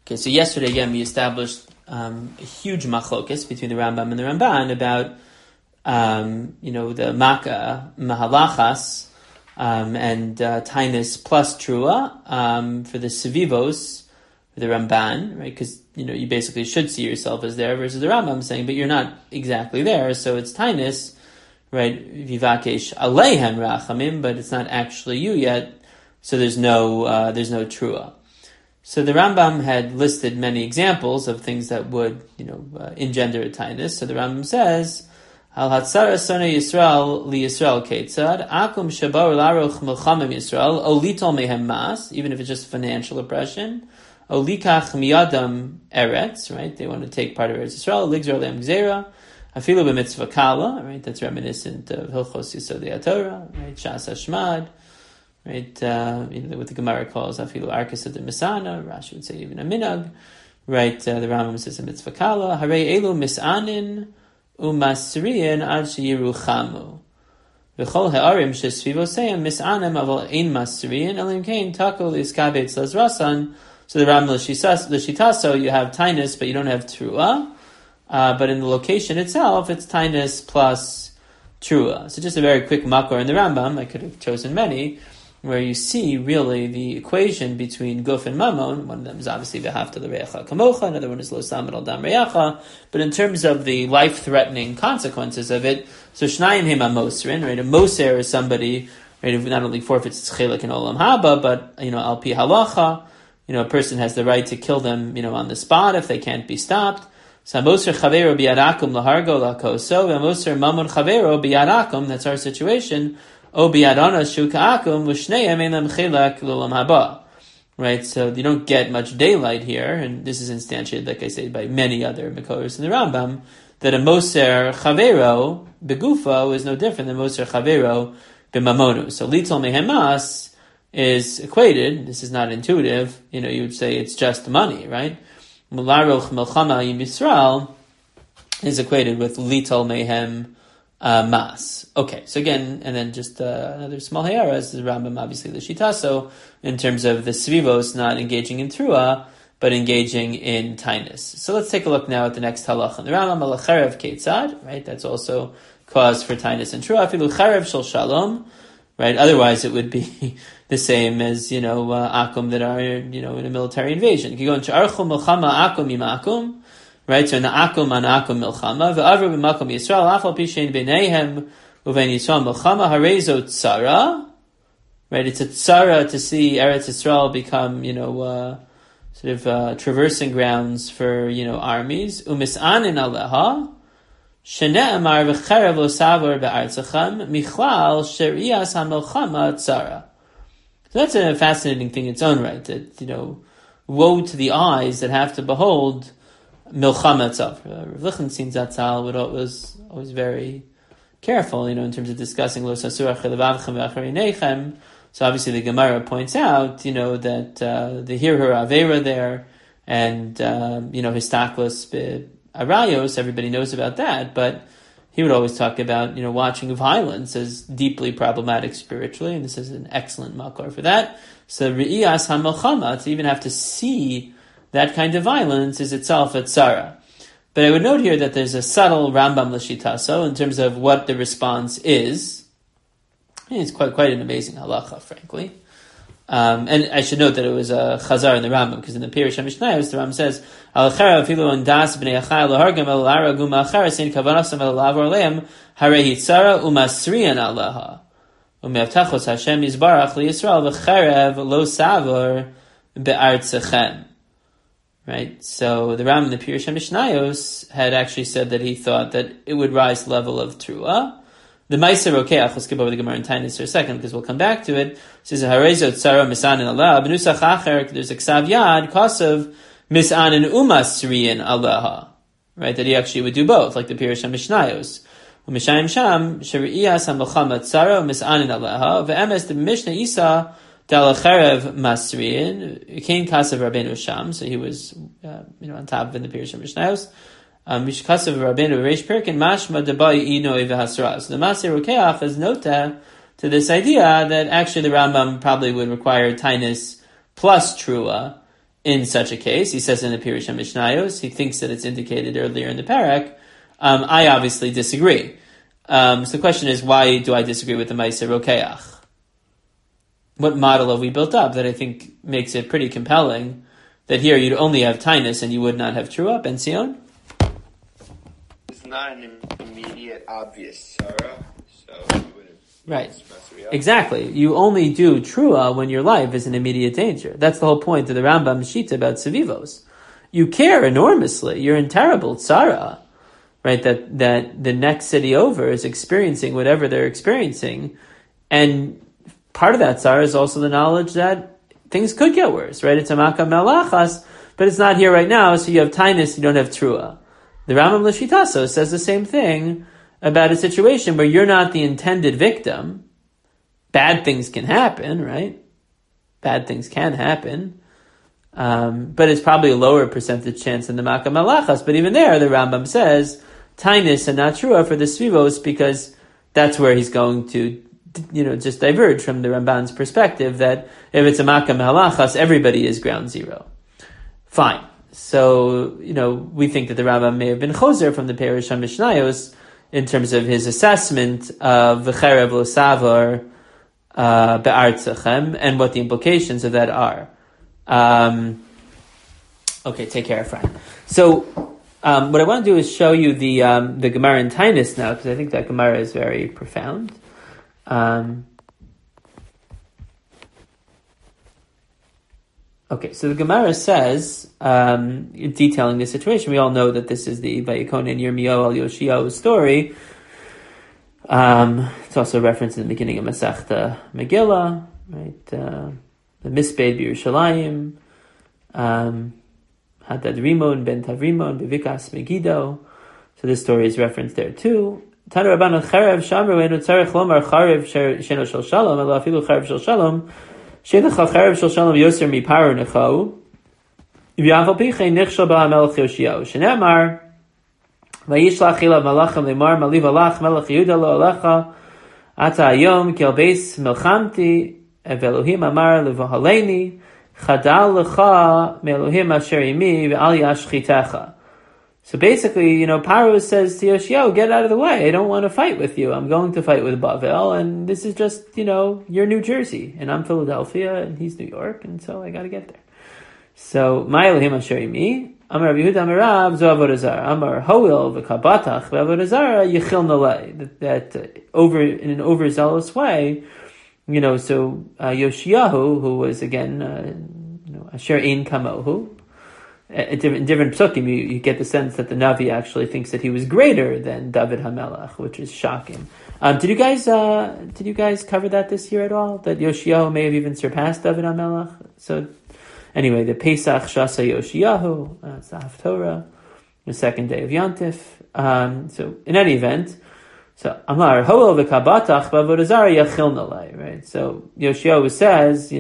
Okay, so yesterday again we established a huge machlokes between the Rambam and the Ramban about the Makkah Mahalachas and Tainus plus Trua for the Sevivos, for the Ramban, right? Because you basically should see yourself as there, versus the Rambam saying, but you're not exactly there, so it's Tainus, right? Vivakesh Aleihem Rachamim, but it's not actually you yet, so there's no Trua. So the Rambam had listed many examples of things that would, engender a Tainus. So the Rambam says, Al Hatzara Sona Yisrael Li Yisrael Ketzad Akum Shabar Laroch Melchamim Yisrael Olitol Mehem Mas, even if it's just financial oppression. Olikach Miyadam Eretz, right? They want to take part of Eretz Yisrael. Ligzor Lehem Gzera. Afilu B'mitzvah Kala, right? That's reminiscent of Hilchos Yisodei HaTorah, right? Shas Hashmad. Right, what the Gemara calls afilu arkas of the misana. Rashi would say even a minag. Right, the Rambam says a mitzvah kala. Hare elu misanin umasriyin ad sheyiruchamu. V'chol ha'arim shesvivoseim misanim aval ein masriyin elim kain tako liskabetz lazrasan. So the Rambam l'shitaso you have tainus, but you don't have trua. But in the location itself, it's tainus plus trua. So just a very quick makor in the Rambam. I could have chosen many, where you see really the equation between guf and mamon. One of them is obviously v'hafta l'reacha kamocha, another one is lo samad al dam reacha. But in terms of the life-threatening consequences of it, so shnayim him amosrin, right? A moser is somebody, right, who not only forfeits its chelik in olam haba, but al pi halacha, a person has the right to kill them, on the spot if they can't be stopped. So moser chavero biyadakum lahargo lakoso, v'moser mamon chavero biyadakum. That's our situation. Right, so you don't get much daylight here, and this is instantiated, like I said, by many other Mekoros in the Rambam, that a Moser Chavero Begufo is no different than Moser Chavero B'mamonu. So Litol Mehemas is equated, this is not intuitive, you would say it's just money, right? Mularoch Melchama Yim Yisrael is equated with Litol Mehem Mas. Okay, so again, and then just another small hayara is the Rambam, obviously the Shitaso, in terms of the Svivos not engaging in Trua, but engaging in Tainus. So let's take a look now at the next halacha. The Rambam alacharev Ketzad, right? That's also cause for Tainus and Trua. Afilu charev shel shalom, right? Otherwise, it would be the same as akum that are in a military invasion. You go into archum melchama akum imakum. Right, so in the akum an akum milchama, ve'avru b'makom Yisrael, afal pishein b'neihem uvein Yisrael milchama, harezo tzara. Right, it's a tzara to see Eretz Yisrael become, traversing grounds for, armies. Umisanin aleha, shene'amar v'cherev lo savor be'artzachem, michlal sherias ha-milchama tzara. So that's a fascinating thing in its own right, that, woe to the eyes that have to behold Milchama itself. Rav Lichtenstein Zatzal was always very careful, in terms of discussing Lo Sasur Achelevavchem V'Achareinechem. So obviously the Gemara points out, that the Hirhur Avera there, and Histaklos Arayos, everybody knows about that, but he would always talk about, watching violence as deeply problematic spiritually, and this is an excellent makor for that. So Re'iyas HaMilchama, to even have to see that kind of violence is itself a tzara. But I would note here that there's a subtle Rambam l'shitaso in terms of what the response is. It's quite an amazing halacha, frankly. And I should note that it was a chazar in the Rambam, because in the Pirush HaMishnayos, the Rambam says, Al-chara afilu on das b'nei achai l'hargam el-lara guma achara sin kavanasam el-lavor leim harehi tzara umasriyan alaha umeavtachos Hashem yizbarach li-Yisrael v'cherev lo savor be'artzachem. Right, so the Ram in the Pirush HaMishnayos had actually said that he thought that it would rise to the level of Trua. The Meiser Rokeach, we'll skip over the Gemara in Tainus for a second because we'll come back to it. It says, Harezo Tzara Misanin Allah, Benusach Acher, there's a Ksav Yad, Kosav Misanin Umasriyin Allah. Right, that he actually would do both, like the Pirush HaMishnayos. Umishayim Sham, Shari'iyas HaMelchama Tzara Misanin Allah, Ve'emes the Mishnah Isa, Dalacharev Masriyin, Kain Kasav Rabbeinu Sham, so he was, on top of in the Pirush HaMishnayos. Mishkasav Rabbeinu Reish Pirkin Mashma Debai Ino Evahasra. So the Maser Rokeach is nota to this idea that actually the Rambam probably would require Tainus plus Trua in such a case, he says in the Pirush HaMishnayos, he thinks that it's indicated earlier in the parak. I obviously disagree. So the question is, why do I disagree with the Ma'aser Rokeach? What model have we built up that I think makes it pretty compelling that here you'd only have Tainus and you would not have Trua, Ben Sion? It's not an immediate obvious Sarah, so you wouldn't. Right. Exactly. You only do Trua when your life is in immediate danger. That's the whole point of the Rambam Shita about Sevivos. You care enormously. You're in terrible tzara, right? That the next city over is experiencing whatever they're experiencing. And part of that tzara is also the knowledge that things could get worse, right? It's a makam melachas, but it's not here right now, so you have tainus, you don't have trua. The Rambam L'Shitaso says the same thing about a situation where you're not the intended victim. Bad things can happen, right? Bad things can happen. But it's probably a lower percentage chance than the makam melachas. But even there, the Rambam says, tainus and not trua for the svivos, because that's where he's going to just diverge from the Ramban's perspective that if it's a makam halachas, everybody is ground zero. Fine. So, we think that the Rambam may have been choser from the Pirush HaMishnayos in terms of his assessment of v'cherev lo savar be'artzachem and what the implications of that are. Okay, take care, Efraim. So, what I want to do is show you the Gemara in Tainus now, because I think that Gemara is very profound. Okay, so the Gemara says, detailing the situation, we all know that this is the Vayikon and Yirmiyahu al Yoshiyahu story. It's also referenced in the beginning of Masechta Megillah, right? The Misbed B'Yerushalayim, Hadad Rimon ben Tavrimon Bevikas Megiddo. So this story is referenced there too. Tanu Rabbanan Charev Shamru Enu Tzarech Lomar Charev Sheno Shel Shalom Ela Afilu Charev Shel Shalom Shenach Charev Shel Shalom Yoser Miparu Necho V'Yafal Pichei Nichshel Ba'Melech Yoshiyahu Shenemar Vayishlach Ilav Malachim Lemar Maliv Alach Melech Yehuda Lo Alecha Ata Hayom Kel Beis Melchamti Evelohim Amar Levahaleni Chadal Lecha Me'Elohim Asher Imi Ve'Al Yashchitecha. So basically, Paro says to Yoshiyahu, get out of the way. I don't want to fight with you. I'm going to fight with Bavel, and this is just, you're New Jersey, and I'm Philadelphia, and he's New York, and so I got to get there. So, my Elohim Asher Imi, Amar Rabbi Yehuda Amarav, Zo Avodah Zarah, Amar Hoil v'Kabatach v'Avodah Zarah Yechil Nalei. That in an overzealous way, so Yoshiyahu, who was again, Asher Ein Kamohu. In different psukim, you get the sense that the Navi actually thinks that he was greater than David HaMelech, which is shocking. Did you guys cover that this year at all? That Yoshiyahu may have even surpassed David HaMelech? So, anyway, the Pesach Shasa Yoshiyahu, it's the Haftorah, the second day of Yantif. So, in any event, so Amar Hoel v'Kabatach b'Avodah Zarah Yachil Nalei, right? So Yoshiyahu says,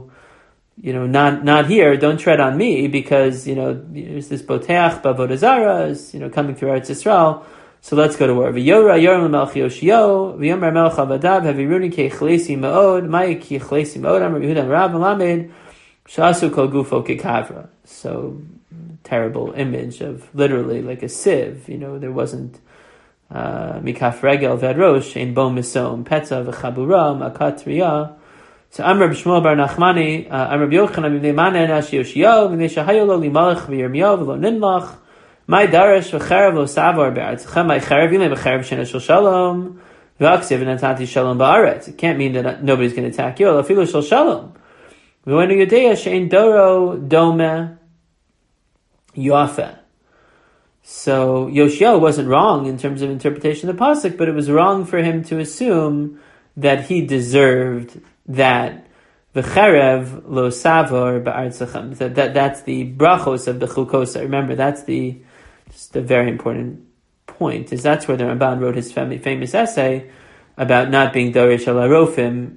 not here, don't tread on me, because, there's this Boteach b'Avodah Zarah is, coming through Eretz Yisrael, so let's go to war. V'yora Yoram l'melech Yoshio, v'yomer melech avadav, haviruni ke'chlesi ma'od, ma'i ke'chlesi ma'od, amar Yehuda Rav Melamed, sh'asu kol gufo ke'kavra. So, terrible image of literally like a sieve, there wasn't, mikaf regel v'adrosh, ein bo misom, petza v'chabura, makat riyah. So Amr B'Shmuel Bar Nachmani, Amr B'Yochanan B'nei Manan Ash Yoshiyahu B'nei Shahayu Lo Limalach V'Yirmiyahu V'Lo Ninlach Mai Darash V'Cherev Lo Savar Be'artzachem Mai Cherev Yilei B'Cherev Shena Shel Shalom V'Aksiv V'Natati Shalom Ba'aretz. It can't mean that nobody's going to attack you. Afilu Shel Shalom V'Wenu Yudea She'en Doro Dome Yoafeh. So Yoshiyahu wasn't wrong in terms of interpretation of the pasuk, but it was wrong for him to assume that he deserved that v'cherev lo savor ba'artzachem. That's the brachos of the chukosa. Remember, that's just a very important point. Is that's where the Ramban wrote his famous essay about not being dorish al harofim,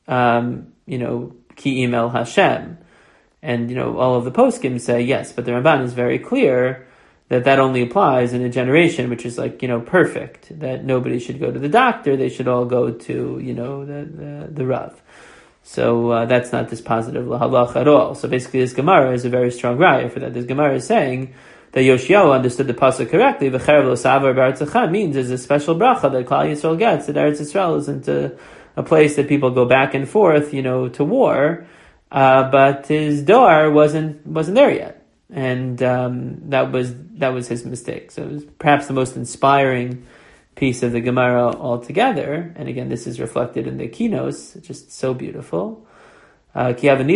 ki email Hashem, and all of the poskim say yes, but the Ramban is very clear that only applies in a generation which is perfect. That nobody should go to the doctor; they should all go to the Rav. So that's not dispositive lahalach at all. So basically this Gemara is a very strong raya for that. This Gemara is saying that Yoshiyahu understood the pasuk correctly. V'cherev lo savar b'Eretz Echad means there's a special bracha that Klal Yisrael gets, that Eretz Yisrael isn't a place that people go back and forth, to war. But his door wasn't there yet. And that was his mistake. So it was perhaps the most inspiring piece of the Gemara altogether. And again, this is reflected in the keynotes, just so beautiful. So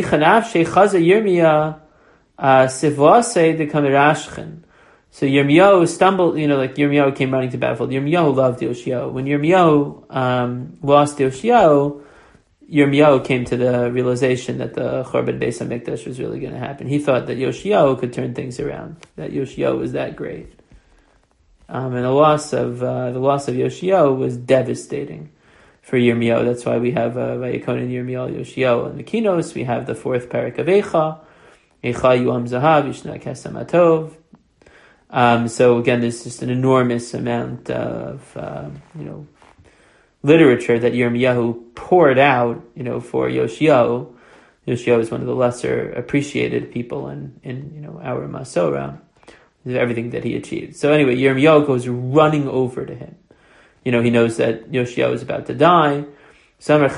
Yirmiyahu stumbled, like Yirmiyahu came running to battlefield. Yirmiyahu loved Yoshiyahu. When Yirmiyahu lost Yoshiyahu, Yirmiyahu came to the realization that the Churban Beis HaMikdash was really going to happen. He thought that Yoshiyahu could turn things around, that Yoshiyahu was that great. And the loss of Yoshiyahu was devastating for Yirmiyahu. That's why we have Vayikonin Yirmiyahu Yoshiyahu in the Kinos. We have the 4th parak of Eicha Yuam Zahav Yishna Kesem Atov. So again, there's just an enormous amount of literature that Yirmiyahu poured out, for Yoshiyahu. Yoshiyahu is one of the lesser appreciated people in our Masorah, everything that he achieved. So anyway, Yirmiyahu goes running over to him. He knows that Yoshiyahu is about to die. So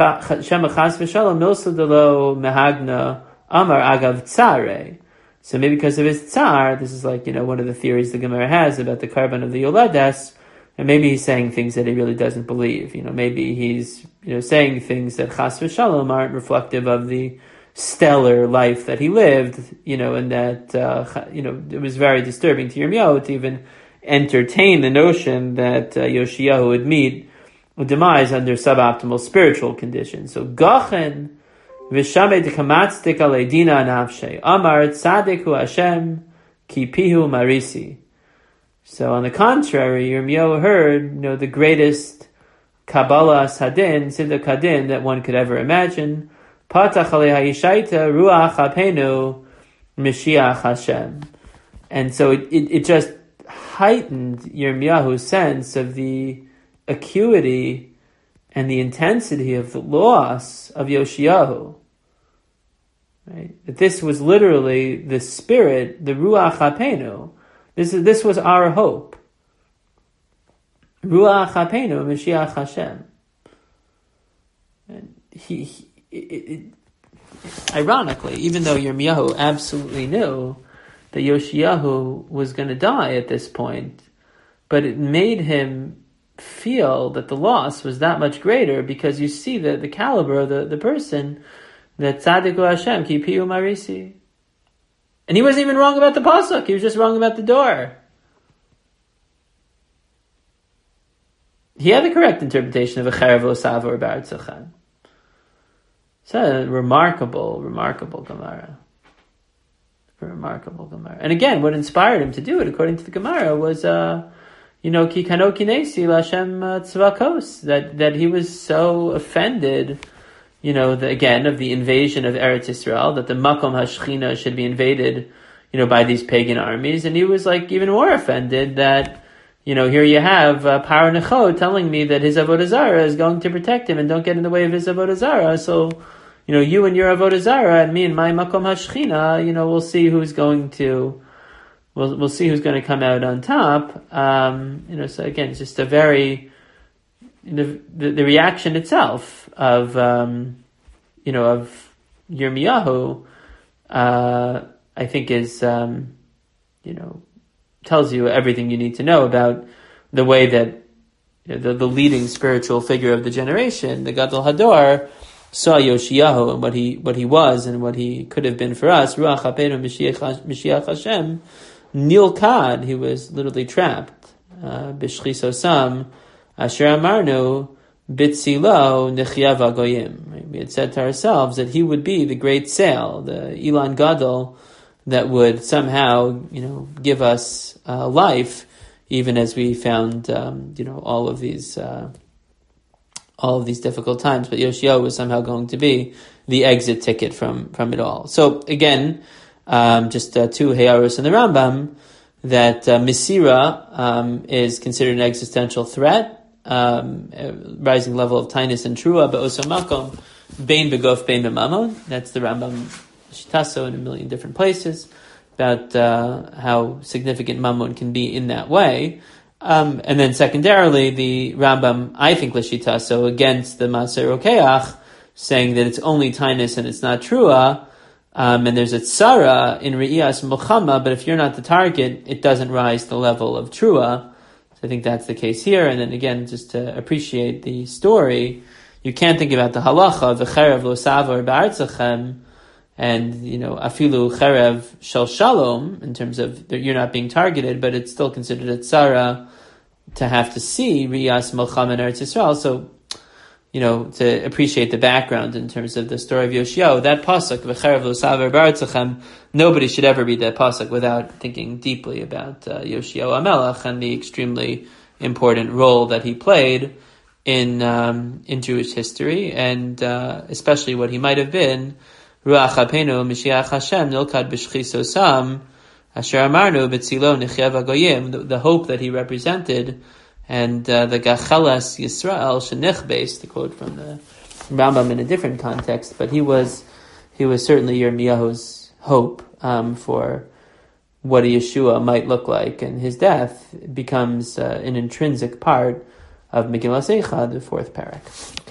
maybe because of his tsar, this is like, one of the theories the Gemara has about the carbon of the Yoledes, and maybe he's saying things that he really doesn't believe. Maybe he's, saying things that chas v'shalom aren't reflective of the stellar life that he lived, and that, it was very disturbing to Yirmiyahu to even entertain the notion that Yoshiyahu would meet a demise under suboptimal spiritual conditions. So, Gachen v'shamei dekamatzdik aleidina nafshe amar tzadiku Hashem ki pihu marisi. So on the contrary, Yirmiyahu heard, the greatest Kabbalah Sadin, Siddur Kadin that one could ever imagine. Patach alei ha'ishaita ruach apenu Mashiach Hashem. And so it just heightened Yirmiyahu's sense of the acuity and the intensity of the loss of Yoshiyahu. Right? That this was literally the spirit, the ruach apenu. This was our hope. Ruach Hapenu, Mashiach Hashem. And ironically, even though Yirmiyahu absolutely knew that Yoshiyahu was going to die at this point, but it made him feel that the loss was that much greater because you see the caliber of the person, that Tzadiku Hashem, Ki Pihu Marisi. And he wasn't even wrong about the pasuk. He was just wrong about the door. He had the correct interpretation of a cherev lo savar or b'Eretz Echad. It's a remarkable Gemara. Remarkable Gemara. And again, what inspired him to do it, according to the Gemara, was, ki kano kinesi l'Hashem tzvakos. That he was so offended, of the invasion of Eretz Yisrael, that the Makom HaShechina should be invaded, by these pagan armies. And he was even more offended that, here you have Paro Necho telling me that his Avodah Zarah is going to protect him and don't get in the way of his Avodah Zarah. So, you and your Avodah Zarah and me and my Makom HaShechina, we'll see who's going to, we'll see who's going to come out on top. So again, it's just a very, the reaction itself of Yirmiyahu, I think is, tells you everything you need to know about the way that the leading spiritual figure of the generation, the Gadol Hador, saw Yoshiyahu and what he was and what he could have been for us. Ruach Hapenu Mashiach Hashem, Nilkad, he was literally trapped. B'shchisosam, Asher Amarnu, Bitzilo Nechia Vagoyim. We had said to ourselves that he would be the great sail, the Ilan Gadol, that would somehow, give us life, even as we found, all of these difficult times. But Yoshiyahu was somehow going to be the exit ticket from it all. So again, just two Hayarus in the Rambam, that Misira is considered an existential threat, a rising level of Tainus and Trua, but also Makom Bein Begof, Bein B'Mamon. That's the Rambam Shitaso in a million different places about how significant Mammon can be in that way. And then secondarily, the Rambam, I think, L'Shitaso against the Maser Rokeach, saying that it's only Tainus and it's not Trua, and there's a Tzara in Re'iyas Mochama, but if you're not the target, it doesn't rise to the level of Trua. So I think that's the case here. And then again, just to appreciate the story, you can't think about the halacha of V'cherev lo savor ba'artzachem, and, afilu cherev shel shalom, in terms of you're not being targeted, but it's still considered a tzara to have to see Riyas Mocham in Eretz Yisrael. So, to appreciate the background in terms of the story of Yoshiyahu, that pasuk, V'cherev lo savor ba'artzachem, nobody should ever read that pasuk without thinking deeply about Yoshiyahu HaMelech and the extremely important role that he played in Jewish history, and especially what he might have been, Ruach HaPeinu Mashiach Hashem Nilkad B'Shchisosam Asher Amarnu B'Tzilo Nechya V'Goyim, the hope that he represented, and the Gachelas Yisrael Shenichbeis, to quote from the Rambam in a different context, but he was certainly Yirmiyahu's hope for what a Yeshua might look like, and his death becomes an intrinsic part of Megillas Eicha, the fourth parak.